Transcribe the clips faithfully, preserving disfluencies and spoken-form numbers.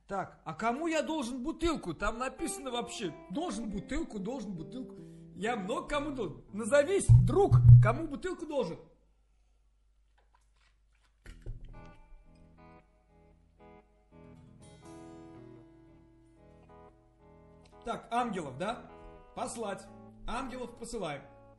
Так, а кому я должен бутылку? Там написано вообще, должен бутылку, должен бутылку. Я много кому должен. Назовись, друг, кому бутылку должен? Так, ангелов, да? Послать. Ангелов посылаем.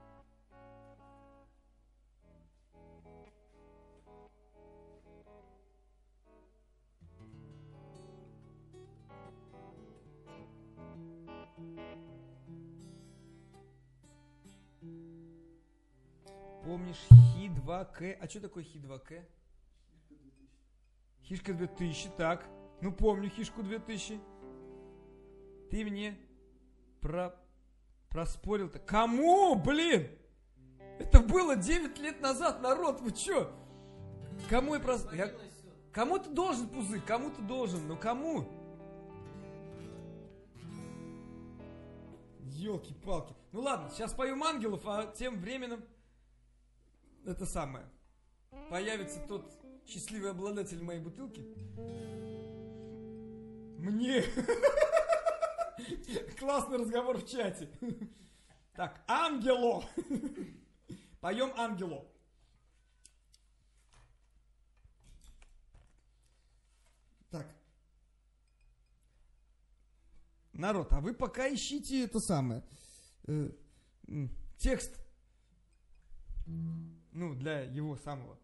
Помнишь Хи два К? А что такое Хи два К? Хишка две тысячи, так. Ну помню Хишку две тысячи. Ты мне про... проспорил-то. Кому, блин? Это было девять лет назад, народ, вы чё? Кому я прос... Я... Кому ты должен, Пузырь? Кому ты должен? Ну кому? Ёлки-палки. Ну ладно, сейчас поем ангелов, а тем временем это самое. Появится тот счастливый обладатель моей бутылки. Мне. Классный разговор в чате. Так, ангело. Поем ангело. Так. Народ, а вы пока ищите это самое. Э, текст. Ну, для его самого.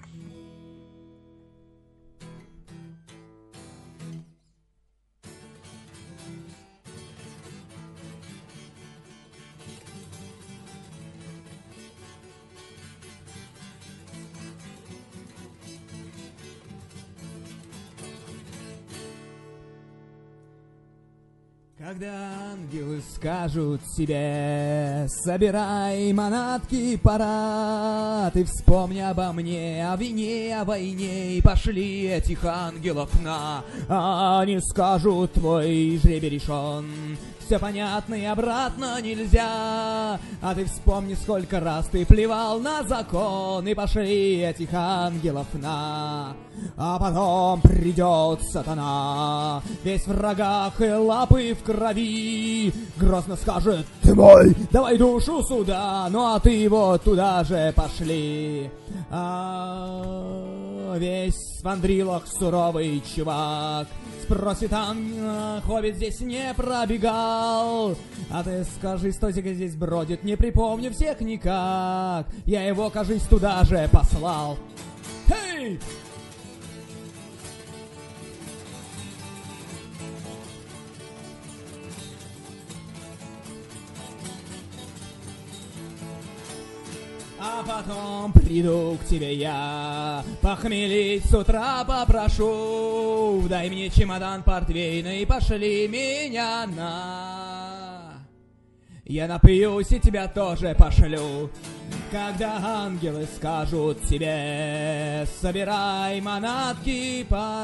Когда ангелы скажут тебе: собирай манатки, пора, ты вспомни обо мне, о вине, о войне, и пошли этих ангелов на. А они скажут: твой жребий решен, все понятно и обратно нельзя. А ты вспомни, сколько раз ты плевал на закон, и пошли этих ангелов на. А потом придет сатана, весь в рогах и лапы в крови, грозно скажет: ты мой, давай душу сюда, ну а ты вот туда же пошли. А весь в мандрилах суровый чувак спросит: а хоббит здесь не пробегал? А ты скажи: стойте-ка, здесь бродит, не припомню всех никак, я его, кажись, туда же послал. Хей! А потом приду к тебе я, похмелить с утра попрошу. Дай мне чемодан портвейна и пошли меня на. Я напьюсь и тебя тоже пошлю. Когда ангелы скажут тебе: собирай манатки,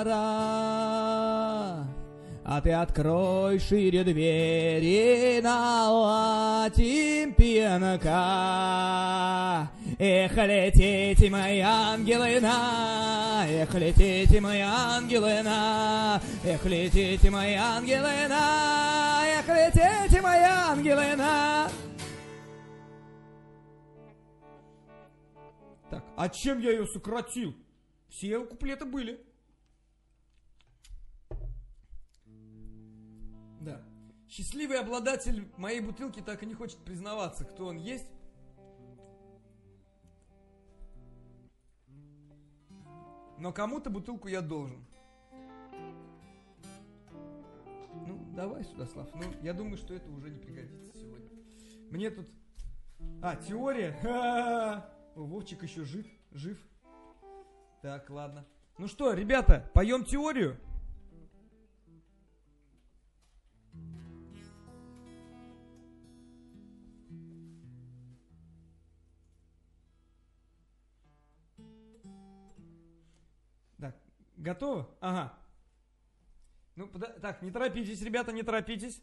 пора. А ты открой шире двери, наладим пьянка. Эх, летите мои ангелы на, эх, летите мои ангелы на, эх, летите мои ангелы на, эх, летите мои ангелы на. Так, а чем я ее сократил? Все куплеты были. Да. Счастливый обладатель моей бутылки так и не хочет признаваться, кто он есть. Но кому-то бутылку я должен. Ну, давай сюда, Слав. Ну, я думаю, что это уже не пригодится сегодня. Мне тут... А, теория. Ха-ха-ха. О, Вовчик еще жив. Жив. Так, ладно. Ну что, ребята, поем теорию? Так, готовы? Ага. Ну, так, не торопитесь, ребята, не торопитесь.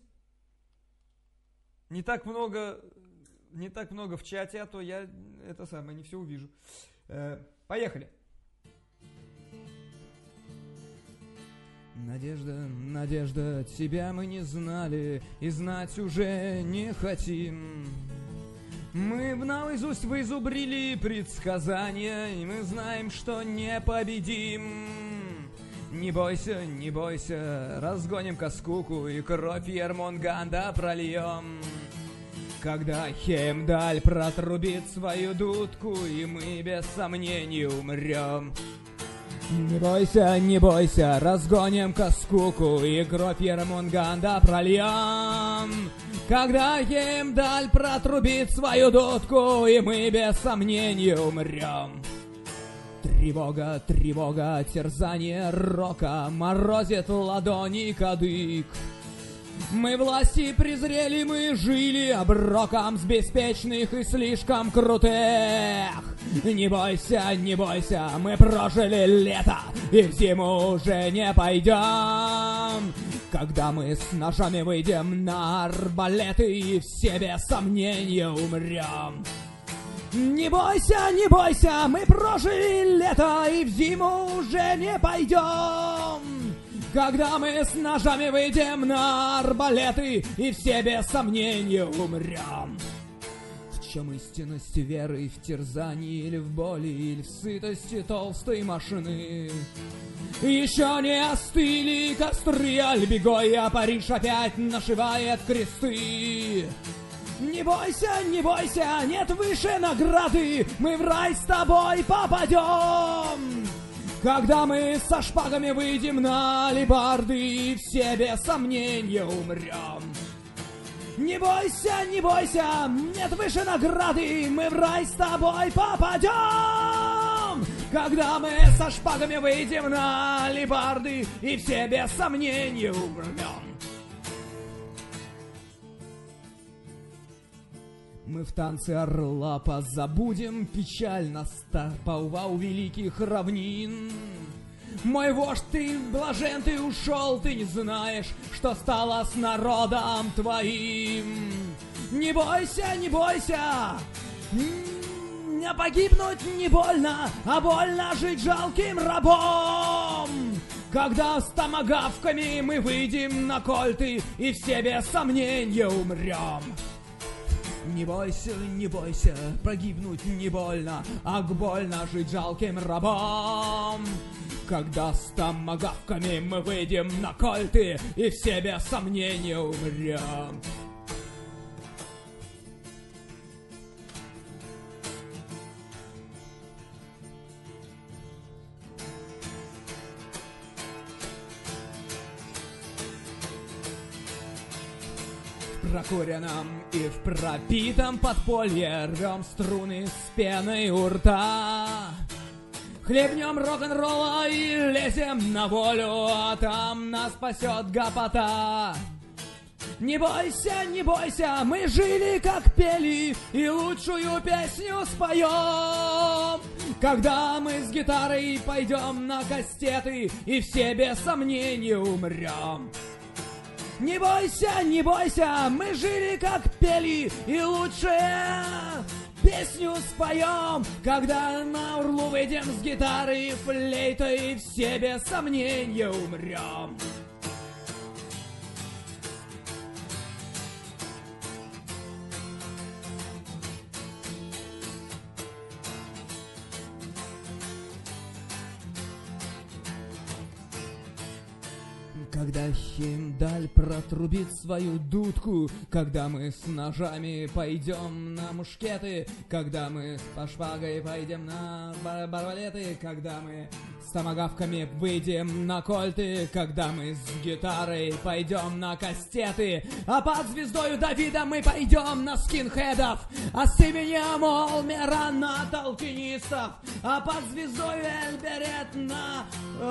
Не так много, не так много в чате, а то я это самое не все увижу. Э, поехали. Надежда, надежда, тебя мы не знали и знать уже не хотим. Мы наизусть вызубрили предсказания, и мы знаем, что не победим. Не бойся, не бойся, разгоним-ка скуку и кровь Ермунганда прольем. Когда Хеймдаль протрубит свою дудку, и мы без сомнений умрем. Не бойся, не бойся, разгоним-ка скуку и кровь Ермунганда прольем. Когда Хеймдаль протрубит свою дудку, и мы без сомнений умрем. Тревога, тревога, терзание рока морозит ладони кадык. Мы власти презрели, мы жили оброком с беспечных и слишком крутых. Не бойся, не бойся, мы прожили лето и в зиму уже не пойдем. Когда мы с ножами выйдем на арбалеты и все без сомнения умрем. Не бойся, не бойся, мы прожили лето и в зиму уже не пойдем. Когда мы с ножами выйдем на арбалеты и все без сомнения умрем. В чем истинность веры, в терзании или в боли, или в сытости толстой машины? Еще не остыли костры Альбегоя, Париж опять нашивает кресты. Не бойся, не бойся, нет выше награды, мы в рай с тобой попадем. Когда мы со шпагами выйдем на алебарды, все без сомнения умрем. Не бойся, не бойся, нет выше награды, мы в рай с тобой попадем. Когда мы со шпагами выйдем на алебарды, и все без сомнения умрем. Мы в танце орла позабудем печаль наступала у великих равнин. Мой вождь, ты блажен, ты ушел, ты не знаешь, что стало с народом твоим. Не бойся, не бойся, не погибнуть не больно, а больно жить жалким рабом. Когда с томагавками мы выйдем на кольты, и все без сомнения умрем. Не бойся, не бойся, погибнуть не больно, а больно жить жалким рабом. Когда с томагавками мы выйдем на кольты, и все без сомнения умрем. В прокуренном и в пропитом подполье рвем струны с пеной у рта. Хлебнем рок-н-ролла и лезем на волю, а там нас спасет гопота. Не бойся, не бойся, мы жили как пели и лучшую песню споем. Когда мы с гитарой пойдем на кастеты, и все без сомнения умрем. Не бойся, не бойся, мы жили как пели и лучшую песню споем. Когда на урлу выйдем с гитарой и флейтой, все без сомнения умрем. Когда Хеймдаль протрубит свою дудку, когда мы с ножами пойдем на мушкеты, когда мы по шпагой пойдем на барбалеты, когда мы с томагавками выйдем на кольты, когда мы с гитарой пойдем на кастеты, а под звездою Давида мы пойдем на скинхедов, а с именем Олмера на толкинистов, а под звездою Эльберет на...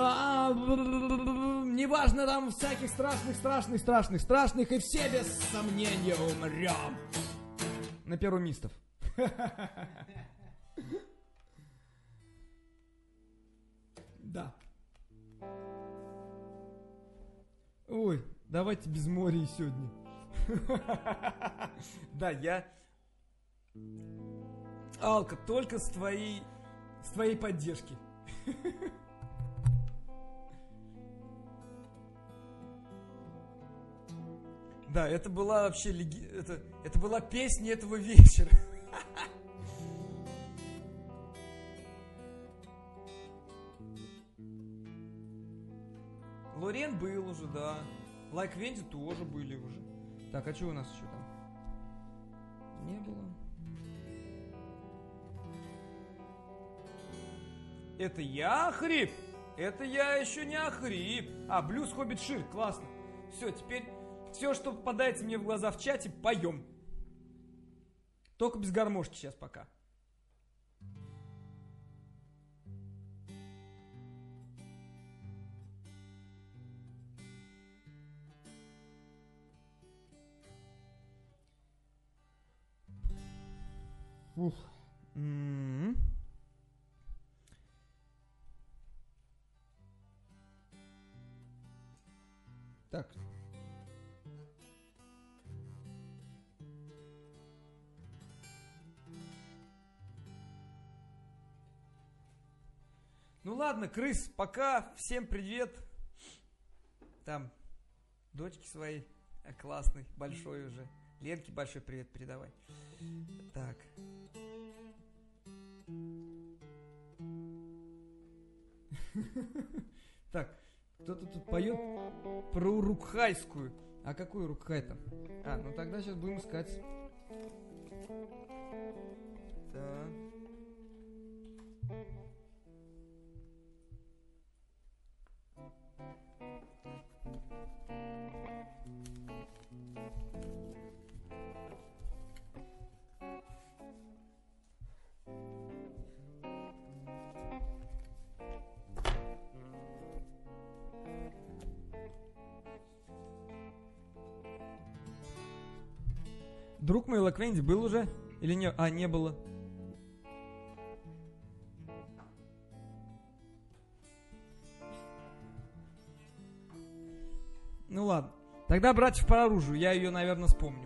Неважно, там всяких страшных, страшных, страшных, страшных, и все без сомнения умрем. На перумистов. Да. Ой, давайте без моря сегодня. Да, я... Алка, только с твоей... С твоей поддержки. Да, это была вообще леги... это, это была песня этого вечера. Лорен был уже, да. Лайк Венди тоже были уже. Так, а что у нас еще там? Не было. Это я охрип? Это я еще не охрип. А, блюз Хоббит Шир, классно. Все, теперь все, что попадается мне в глаза в чате, поем. Только без гармошки сейчас пока. Ух. М-м-м. Так. Ну ладно, крыс, пока. Всем привет. Там дочки своей классный, большой уже. Ленке большой привет передавай. Так. Так, кто-то тут поет про урукхайскую. А какую урукхай-то? А, ну тогда сейчас будем искать. Так. Друг мой Лаквенди был уже? Или не? А, не было. Ну ладно. Тогда братьев по оружию. Я ее, наверное, вспомню.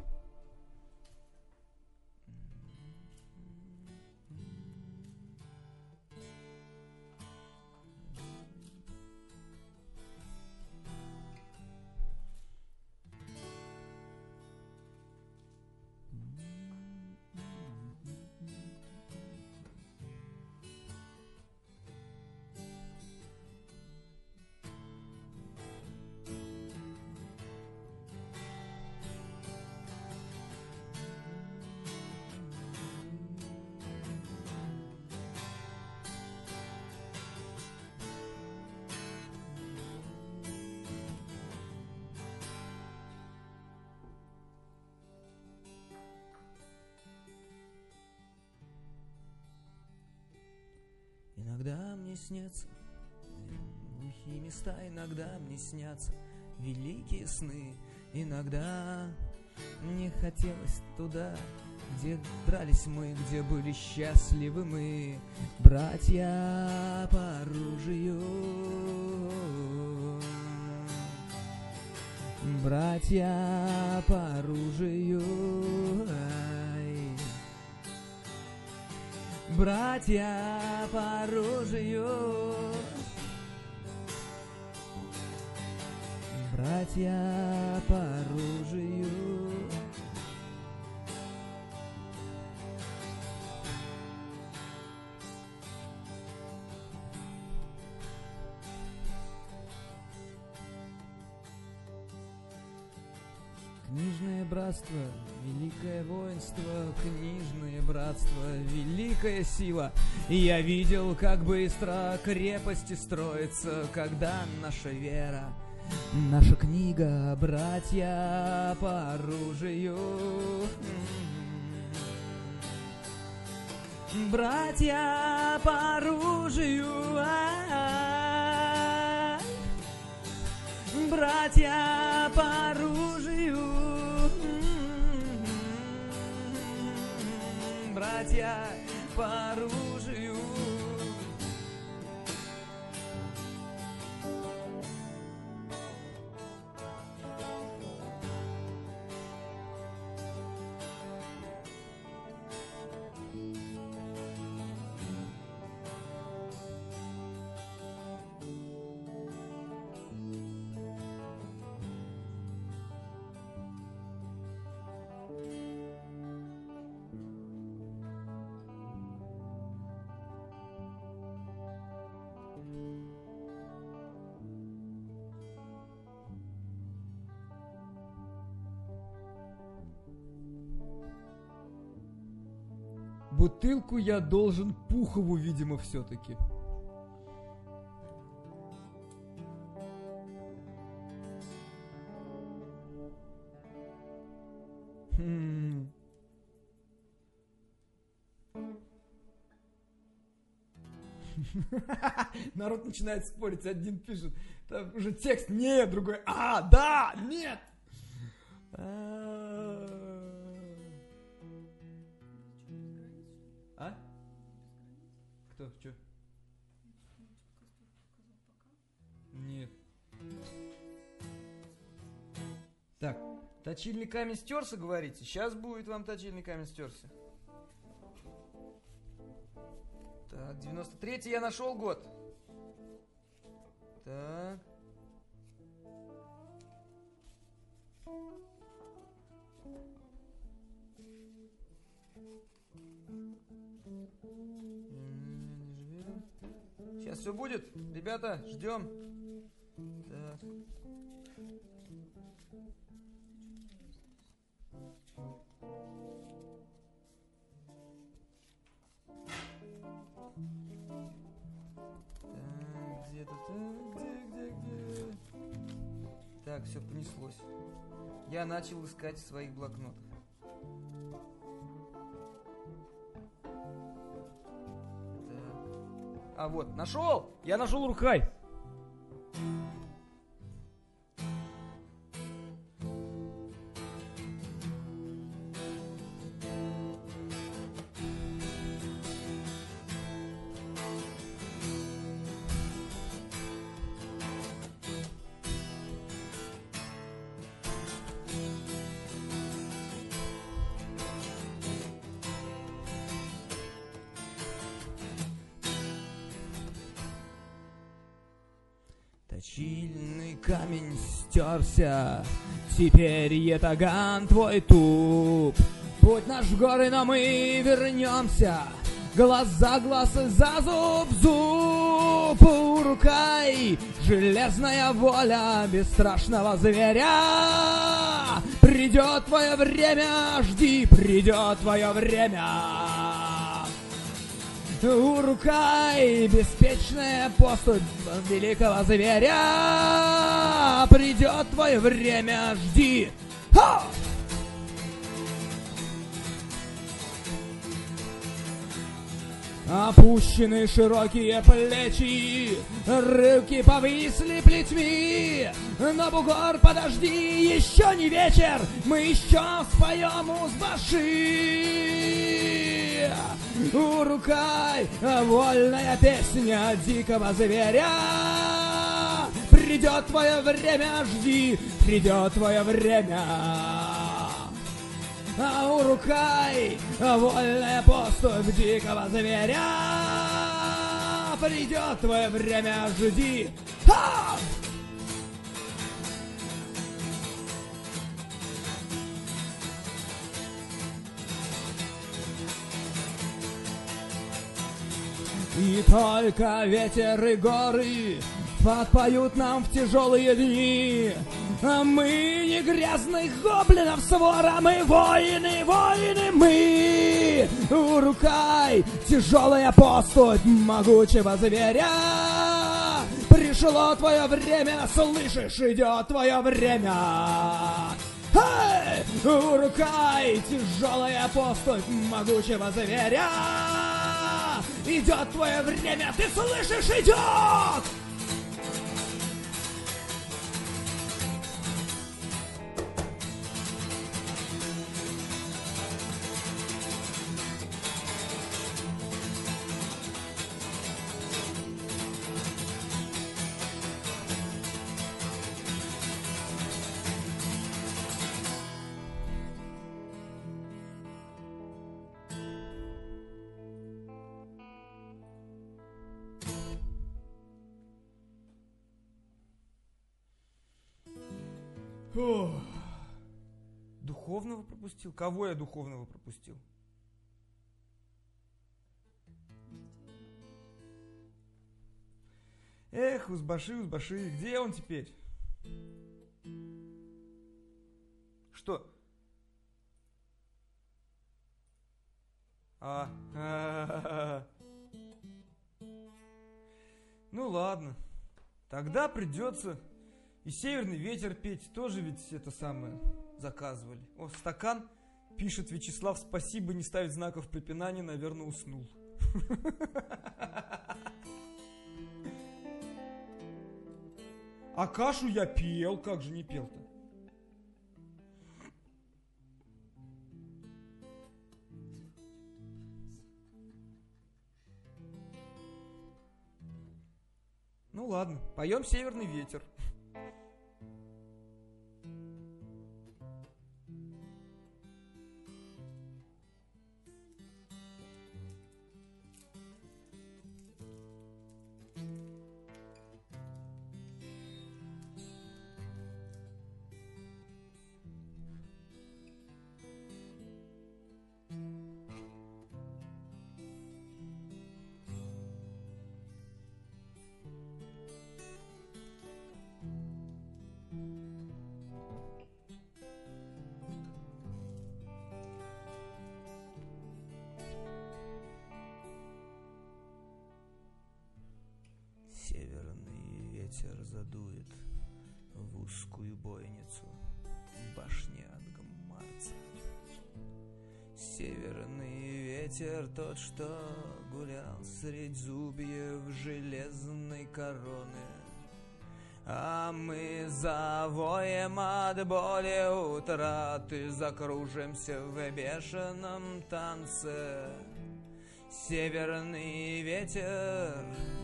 Иногда мне снятся глухие места, иногда мне снятся великие сны. Иногда мне хотелось туда, где дрались мы, где были счастливы мы, братья по оружию, братья по оружию. Братья по оружию, братья по оружию. Книжное братство, великое воинство, книжное братство, великая сила. И я видел, как быстро крепости строятся, когда наша вера, наша книга, братья по оружию. Братья по оружию, братья по оружию, братья по оружию. бутылку я должен Пухову, видимо, все-таки. Хм. Народ начинает спорить, один пишет, там уже текст, нет, другой, а, да, нет. А? Кто? Че? Нет. Так, точильный камень стерся, говорите? Сейчас будет вам точильный камень стерся. Так, девяносто третий я нашел год. Так. Сейчас все будет, ребята, ждем. Так. Так, где-то так, где, где, где? Так, все понеслось. Я начал искать в своих блокнотах. А вот, нашел! Я нашел Урукхай! Точильный камень стерся, теперь ятаган твой туп. Путь наш в горы, но мы вернемся, глаз за глаз и за зуб зуб. Урукай, железная воля бесстрашного зверя. Придет твое время, жди, придет твое время. Урукай, беспечная поступь великого зверя. Придет твое время, жди. Ха! Опущены широкие плечи, руки повисли плетьми. Но, бугор, подожди, еще не вечер, мы еще споем узбаши. Урукай, вольная песня дикого зверя. Придет твое время, жди, придет твое время. А Урукай, вольная поступь дикого зверя. Придет твое время, жди. Ха! И только ветер и горы подпоют нам в тяжелые дни. А мы не грязных гоблинов свора, мы воины, воины мы. Урукай, тяжелая поступь могучего зверя. Пришло твое время, слышишь, идет твое время. Эй! Урукай, тяжелая поступь могучего зверя. Идет твое время, ты слышишь, идет! Ох. Духовного пропустил? Кого я духовного пропустил? Эх, узбаши, узбаши, где он теперь? Что? А, а-а-а. Ну ладно, тогда придется и «Северный ветер» петь, тоже ведь это самое заказывали. О, стакан, пишет Вячеслав, спасибо, не ставит знаков препинания, наверное, уснул. А кашу я пел, как же не пел-то? Ну ладно, поем «Северный ветер». Северный ветер задует в узкую бойницу башни Ангмарца. Северный ветер тот, что гулял средь зубьев железной короны. А мы завоем от боли утраты, закружимся в бешеном танце. Северный ветер,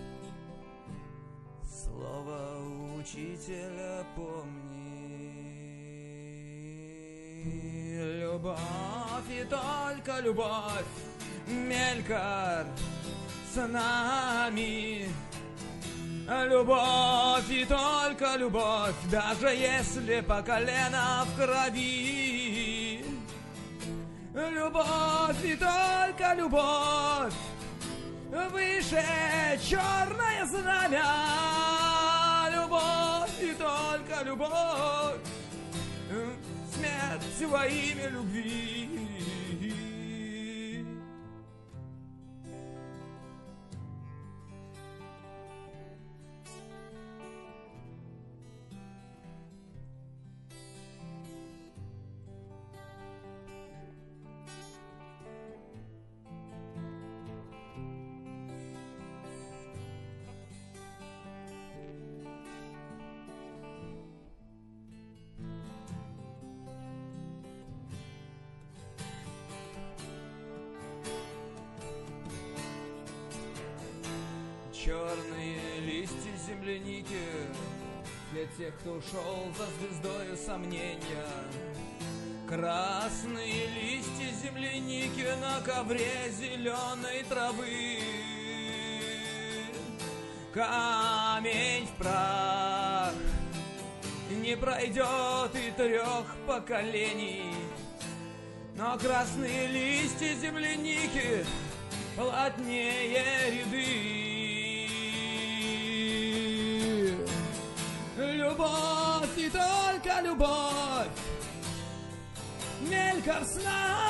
слово учителя помни. Любовь и только любовь, Мелькар с нами. Любовь и только любовь, даже если по колено в крови. Любовь и только любовь, выше черное знамя. Любовь и только любовь, смерть во имя любви. Черные листья земляники для тех, кто ушел за звездою сомнения. Красные листья земляники на ковре зеленой травы. Камень в прах, не пройдет и трех поколений. Но красные листья земляники плотнее ряды. Любовь и только любовь, Мелькар с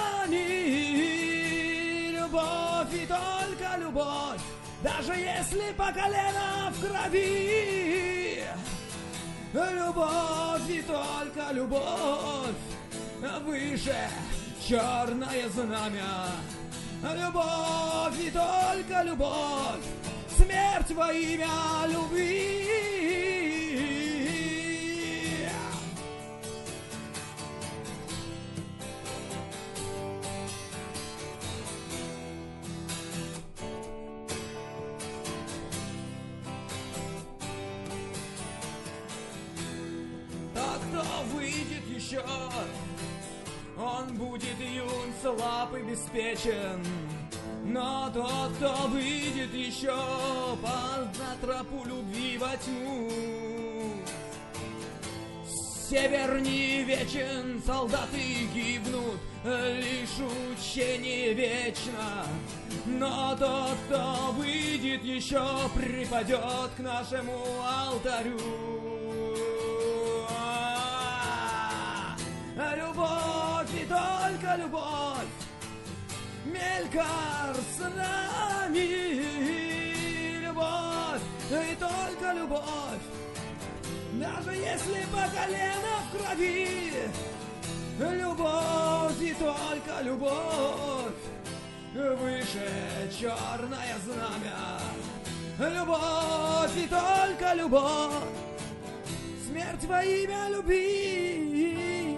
нами. Любовь и только любовь, даже если по колено в крови. Любовь и только любовь, выше черное знамя. Любовь и только любовь, смерть во имя любви. Тот, кто выйдет еще, он будет юн, слаб и беспечен. Но тот, кто выйдет еще на тропу любви во тьму, север не вечен, солдаты гибнут, лишь учение вечно. Но тот, кто выйдет еще, припадет к нашему алтарю. Любовь и только любовь, мелькар с нами. Любовь и только любовь, даже если по колено в крови. Любовь и только любовь, выше черное знамя. Любовь и только любовь, смерть во имя любви.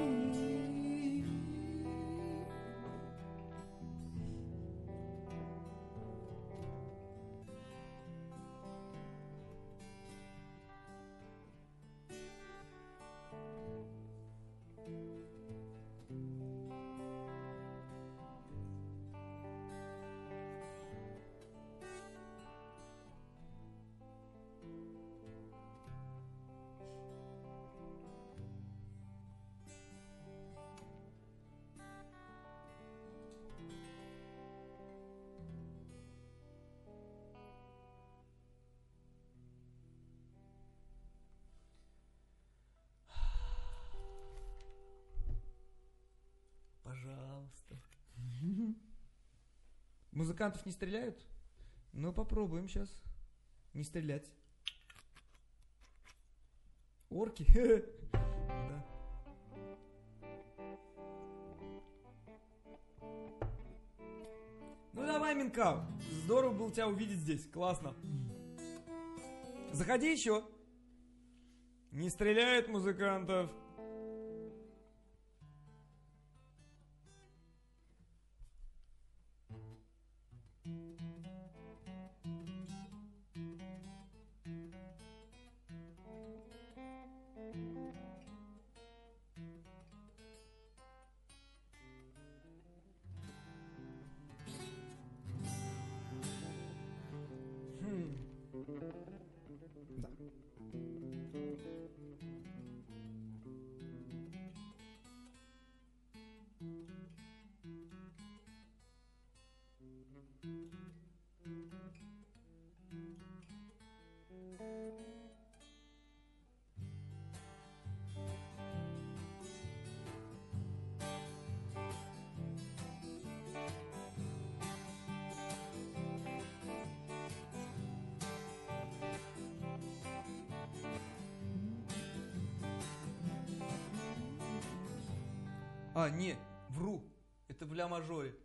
Пожалуйста. Музыкантов не стреляют? Ну, попробуем сейчас не стрелять. Орки? Да. Ну давай, Минкау. Здорово было тебя увидеть здесь. Классно. Заходи еще. Не стреляют музыкантов. Да. А, не, вру. Это в ля мажоре.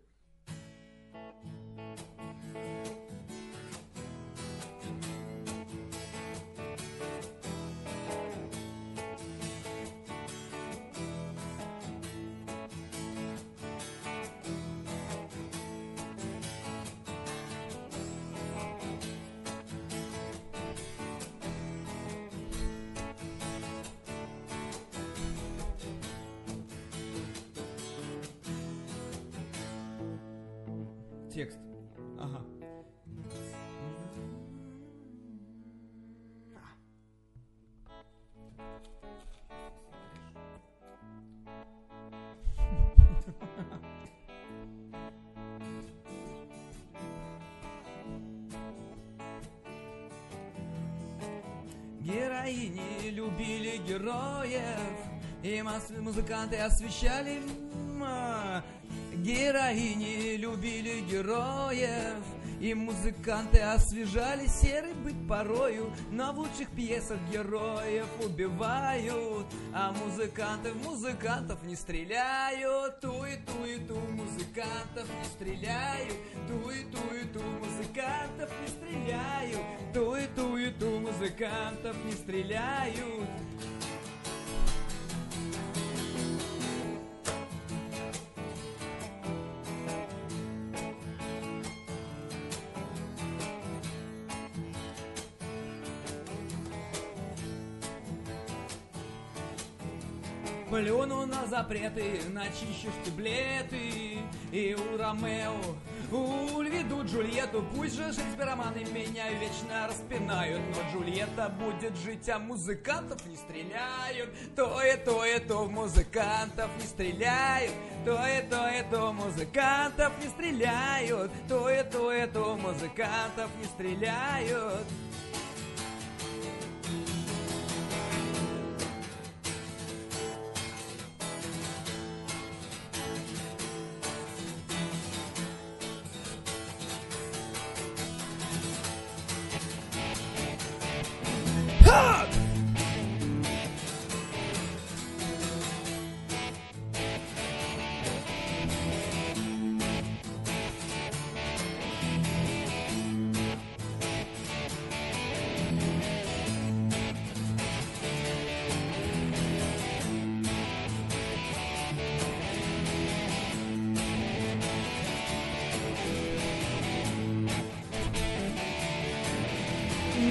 Текст. Ага. Героини любили героев, и музыканты освещали. Героини любили героев, и музыканты освежали серый быт порою. Но в лучших пьесах героев убивают, а музыканты в музыкантов не стреляют. Ту и ту и ту музыкантов не стреляют, ту и ту и ту музыкантов не стреляют, ту и ту и ту музыкантов не стреляют. Плюну на запреты, начищу штиблеты, и у Ромео уведу Джульетту. Пусть же шекспироманы меня вечно распинают, но Джульетта будет жить, а музыкантов не стреляют. То и то и то музыкантов не стреляют, то и то и то музыкантов не стреляют, то и то и то музыкантов не стреляют.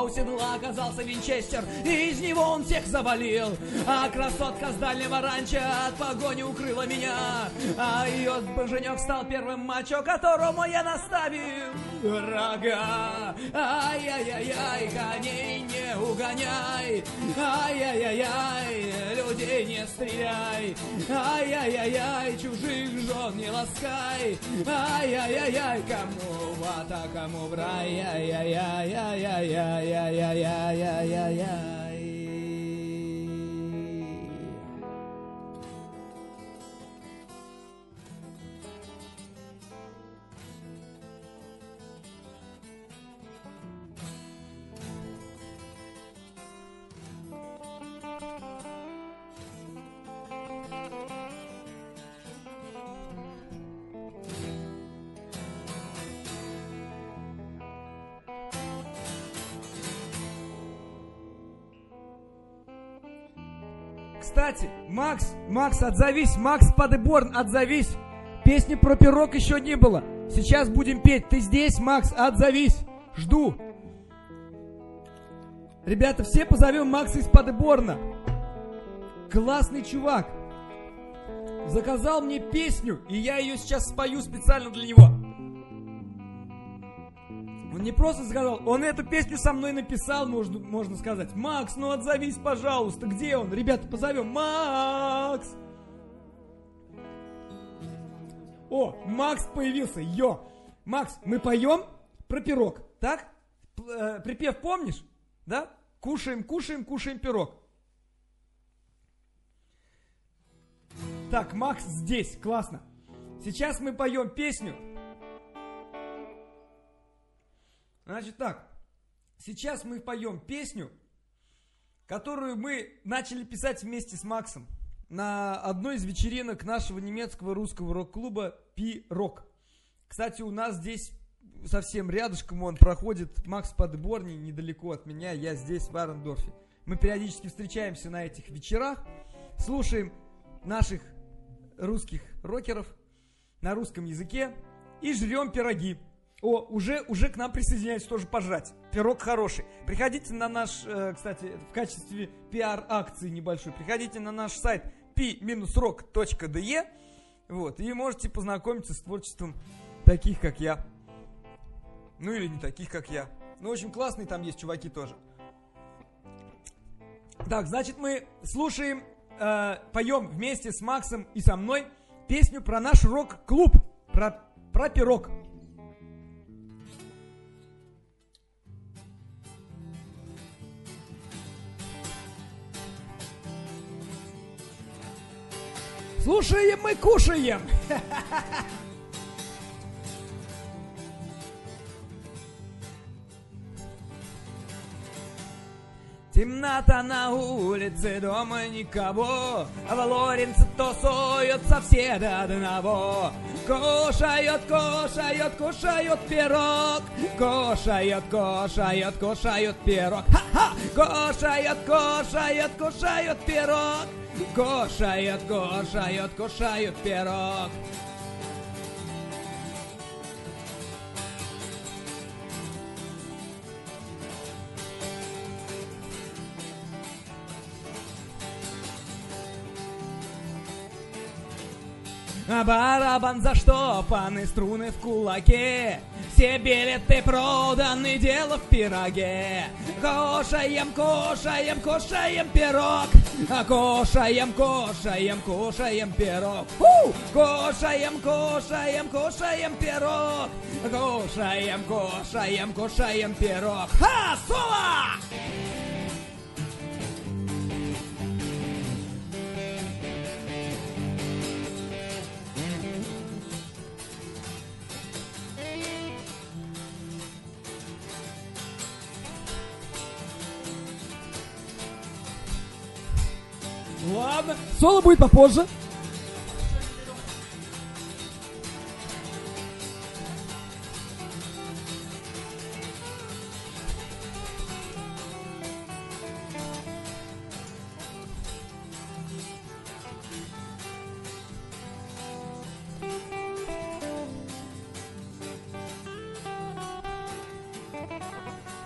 а у седла оказался винчестер, и из него он всех завалил. А красотка с дальнего ранчо от погони укрыла меня, а ее боженек стал первым мачо, которому я наставил рога. Ай-яй-яй-яй, коней не угоняй, ай-яй-яй-яй, людей не стреляй, ай-яй-яй-яй, чужих жен не ласкай, ай-яй-яй-яй, кому в ата, кому в рай, ай-яй-яй-яй-яй-яй-яй-яй-яй-яй-яй. Кстати, Макс, Макс, отзовись, Макс Падеборн, отзовись. Песни про пирог еще не было. Сейчас будем петь. Ты здесь, Макс, отзовись. Жду. Ребята, все позовем Макса из Падеборна. Классный чувак. Заказал мне песню, и я ее сейчас спою специально для него. Он не просто сказал, он эту песню со мной написал, можно, можно сказать. Макс, ну отзовись, пожалуйста, где он? Ребята, позовем. Макс! О, Макс появился, йо! Макс, мы поем про пирог, так? П- э, припев помнишь? Да? Кушаем, кушаем, кушаем пирог. Так, Макс здесь, классно. Сейчас мы поем песню. Значит так, сейчас мы поем песню, которую мы начали писать вместе с Максом на одной из вечеринок нашего немецкого русского рок-клуба Пи-Рок. Кстати, у нас здесь совсем рядышком он проходит, Макс Падеборни, недалеко от меня, я здесь, в Арендорфе. Мы периодически встречаемся на этих вечерах, слушаем наших русских рокеров на русском языке и жрем пироги. О, уже, уже к нам присоединяются тоже пожрать. Пирог хороший. Приходите на наш, э, кстати, в качестве пиар-акции небольшой, приходите на наш сайт пи рок точка де, вот, и можете познакомиться с творчеством таких, как я. Ну или не таких, как я. Ну, в общем, классные там есть чуваки тоже. Так, значит, мы слушаем, э, поем вместе с Максом и со мной песню про наш рок-клуб, про, про пирог. Слушаем мы, кушаем. Темнота на улице, дома никого, а в Лоренце тусуются все до одного. Кушают, кушают, кушают пирог, кушают, кушают, кушают пирог. Ха-ха! Кушают, кушают, кушают пирог, кушают, кушают, кушают пирог. А барабан заштопаны, струны в кулаке, все билеты проданы, дело в пироге. Кушаем, кушаем, кушаем пирог, а кушаем, кушаем, кушаем пирог. Фу! Кушаем, кушаем, кушаем пирог, кушаем, кушаем, кушаем пирог. Ха! Соло! Ладно, соло будет попозже.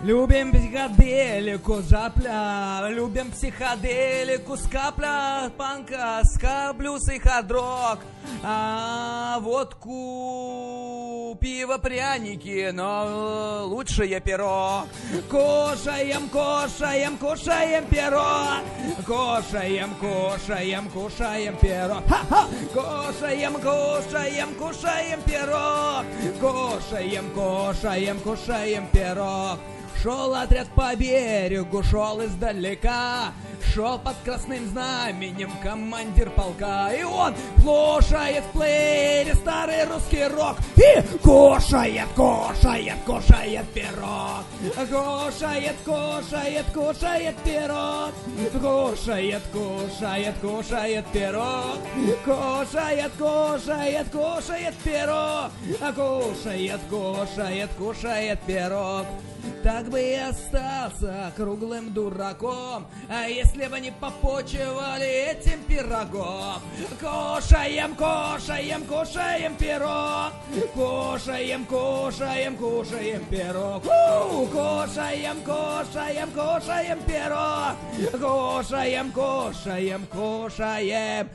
Любим психоделику запля, любим психоделику с капля панка, ска, блюз и хадрок, а водку, пиво, пряники, но лучше я пирог. Кушаем, кушаем, кушаем пирог, кушаем, кушаем, кушаем пирог, ха-ха! Кушаем, кушаем, кушаем пирог, кушаем, кушаем, кушаем пирог. Шел отряд по берегу, шел издалека, шел под красным знаменем командир полка. И он слушает в плеере старый русский рок и кушает, кушает, кушает пирог. Кушает, кушает, кушает пирог. Кушает, кушает, кушает пирог. Кушает, кушает, кушает пирог. Кушает, кушает, кушает пирог. Так бы и остался круглым дураком, а если бы не попочивали этим пирогом. Кушаем, кушаем, кушаем пирог. Кушаем, кушаем, кушаем пирог. У, кушаем, кушаем, кушаем пирог. Кушаем, кушаем, кушаем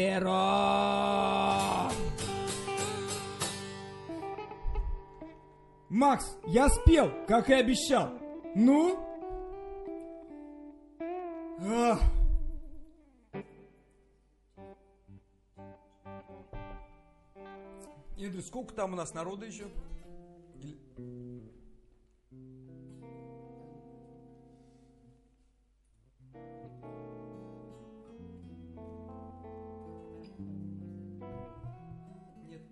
пирог. Макс, я спел, как и обещал. Ну? Ах. Игорь, сколько там у нас народа еще? Или... Нет.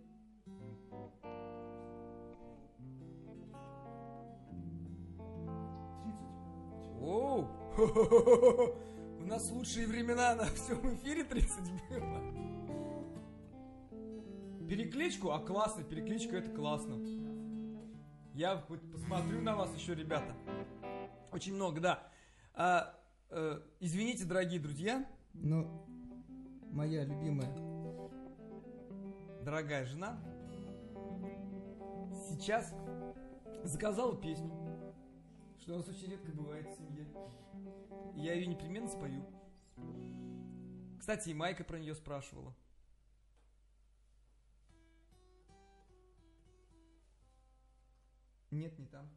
Оу! У нас лучшие времена на всем эфире тридцать было. Перекличку? А классно, перекличка это классно. Я хоть посмотрю на вас еще, ребята. Очень много, да. А, э, извините, дорогие друзья. Но моя любимая, дорогая жена сейчас заказала песню, что у нас очень редко бывает в семье. И я ее непременно спою. Кстати, и Майка про нее спрашивала. Нет, не там.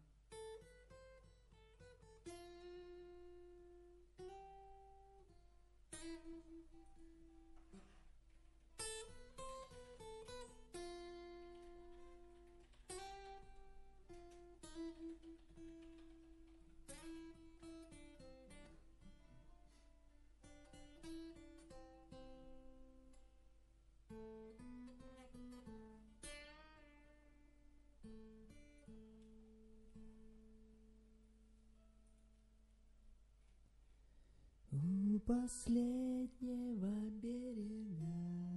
у последнего берега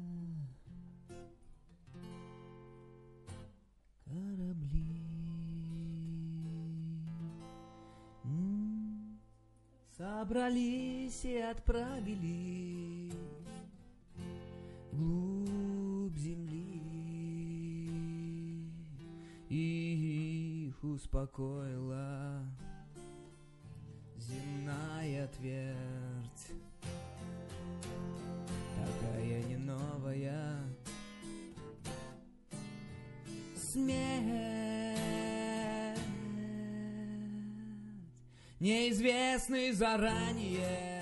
корабли м-м, собрались и отправились вглубь земли, и их успокоила земная твердь, такая не новая смерть, неизвестный заранее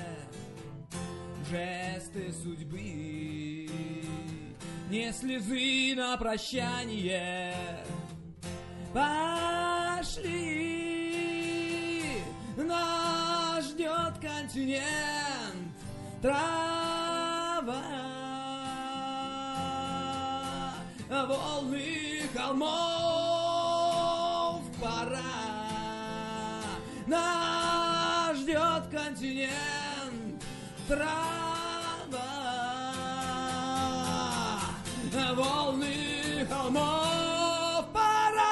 жесты судьбы, не слезы на прощание. Пошли, нас ждет континент, трава, волны холмов, пора. Нас ждет континент, трава, волны холмов, пора.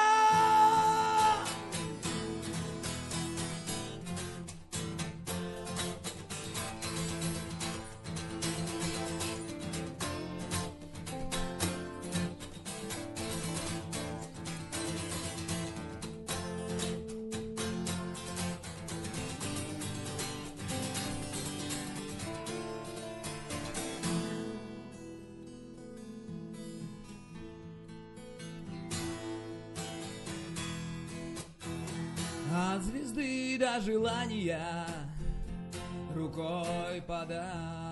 любви до желания рукой подать,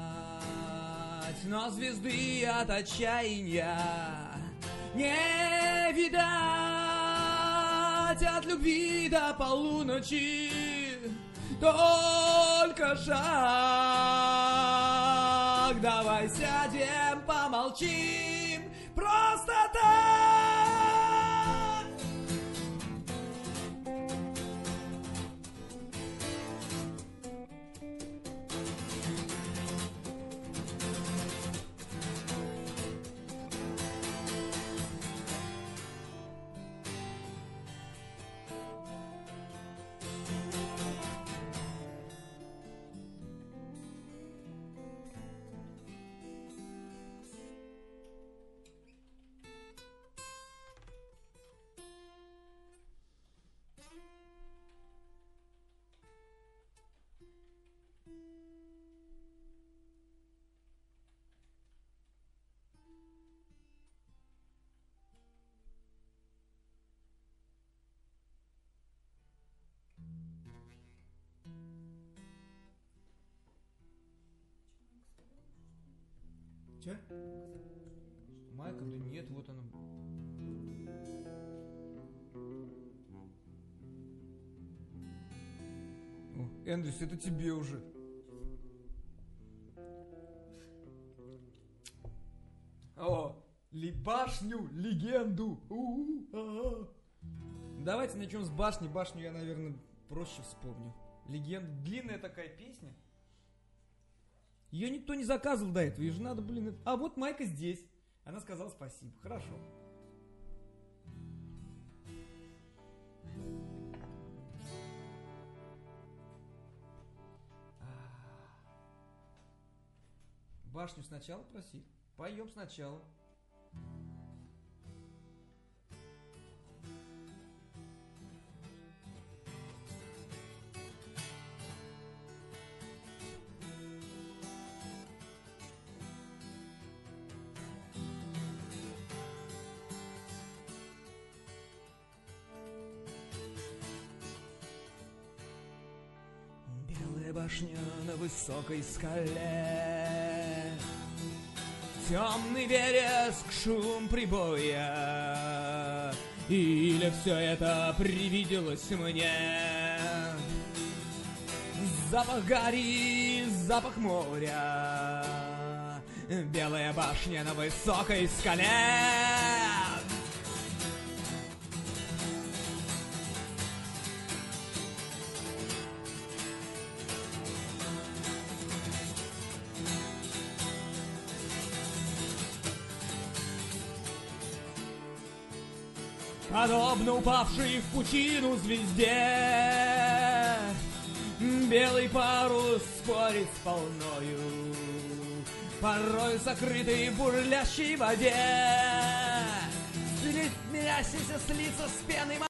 но звезды от отчаяния не видать, от любви до полуночи только шаг. Давай сядем, помолчим, просто так. Че? Майка? Да нет, вот она. О, Эндрюс, это тебе уже. О, ли башню, легенду. У-у, а-а. Давайте начнем с башни. Башню я, наверное, проще вспомню. Легенда. Длинная такая песня. Ее никто не заказывал до этого, ее же надо, блин... А вот Майка здесь. Она сказала спасибо. Хорошо. Башню сначала проси. Поем сначала. Башня на высокой скале, темный вереск, шум прибоя. Или все это привиделось мне? Запах гари, запах моря, белая башня на высокой скале. Подобно упавшей в пучину звезде, белый парус спорит с волною, порой сокрытый в бурлящей воде. Слить меня слиться с пеной.